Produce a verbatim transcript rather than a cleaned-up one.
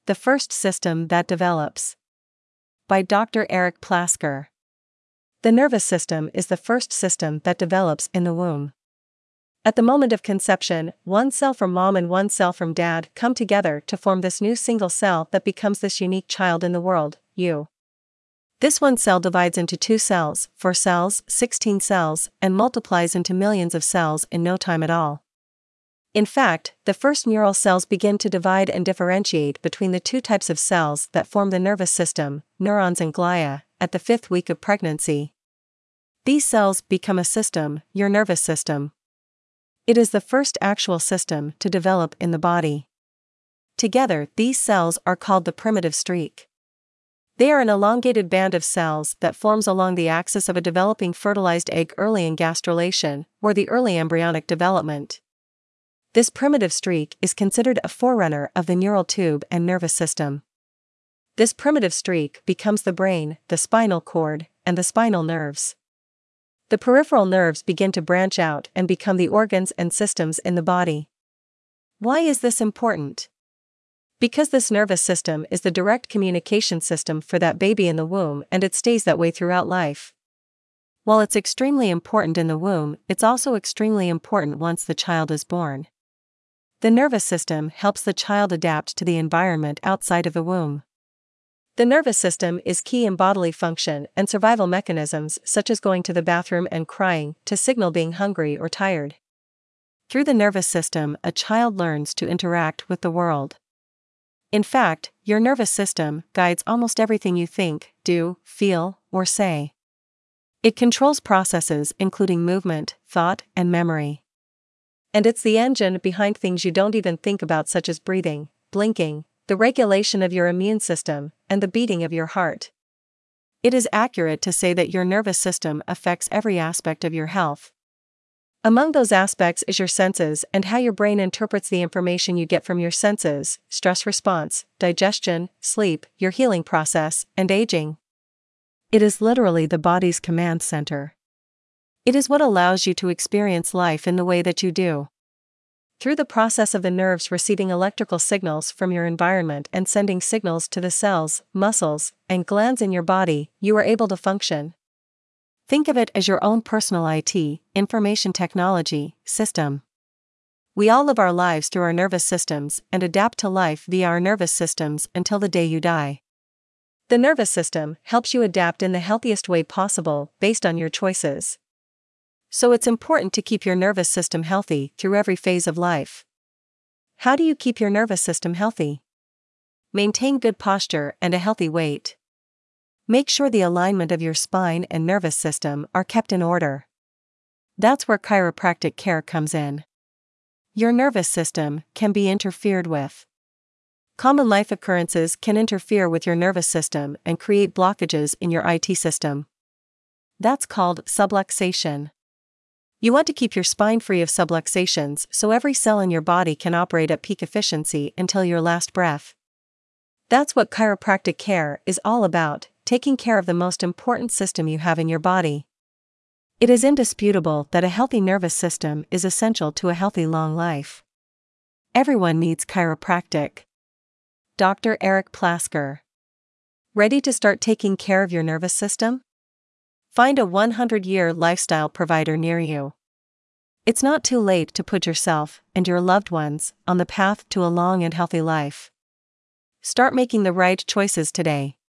The First System That Develops. By Doctor Eric Plasker. The nervous system is the first system that develops in the womb. At the moment of conception, one cell from mom and one cell from dad come together to form this new single cell that becomes this unique child in the world, you. This one cell divides into two cells, four cells, sixteen cells, and multiplies into millions of cells in no time at all. In fact, the first neural cells begin to divide and differentiate between the two types of cells that form the nervous system, neurons and glia, at the fifth week of pregnancy. These cells become a system, your nervous system. It is the first actual system to develop in the body. Together, these cells are called the primitive streak. They are an elongated band of cells that forms along the axis of a developing fertilized egg early in gastrulation, or the early embryonic development. This primitive streak is considered a forerunner of the neural tube and nervous system. This primitive streak becomes the brain, the spinal cord, and the spinal nerves. The peripheral nerves begin to branch out and become the organs and systems in the body. Why is this important? Because this nervous system is the direct communication system for that baby in the womb, and it stays that way throughout life. While it's extremely important in the womb, it's also extremely important once the child is born. The nervous system helps the child adapt to the environment outside of the womb. The nervous system is key in bodily function and survival mechanisms such as going to the bathroom and crying to signal being hungry or tired. Through the nervous system, a child learns to interact with the world. In fact, your nervous system guides almost everything you think, do, feel, or say. It controls processes including movement, thought, and memory. And it's the engine behind things you don't even think about, such as breathing, blinking, the regulation of your immune system, and the beating of your heart. It is accurate to say that your nervous system affects every aspect of your health. Among those aspects is your senses and how your brain interprets the information you get from your senses, stress response, digestion, sleep, your healing process, and aging. It is literally the body's command center. It is what allows you to experience life in the way that you do. Through the process of the nerves receiving electrical signals from your environment and sending signals to the cells, muscles, and glands in your body, you are able to function. Think of it as your own personal I T, information technology, system. We all live our lives through our nervous systems and adapt to life via our nervous systems until the day you die. The nervous system helps you adapt in the healthiest way possible based on your choices. So it's important to keep your nervous system healthy through every phase of life. How do you keep your nervous system healthy? Maintain good posture and a healthy weight. Make sure the alignment of your spine and nervous system are kept in order. That's where chiropractic care comes in. Your nervous system can be interfered with. Common life occurrences can interfere with your nervous system and create blockages in your I T system. That's called subluxation. You want to keep your spine free of subluxations so every cell in your body can operate at peak efficiency until your last breath. That's what chiropractic care is all about, taking care of the most important system you have in your body. It is indisputable that a healthy nervous system is essential to a healthy long life. Everyone needs chiropractic. Doctor Eric Plasker. Ready to start taking care of your nervous system? Find a one hundred year lifestyle provider near you. It's not too late to put yourself and your loved ones on the path to a long and healthy life. Start making the right choices today.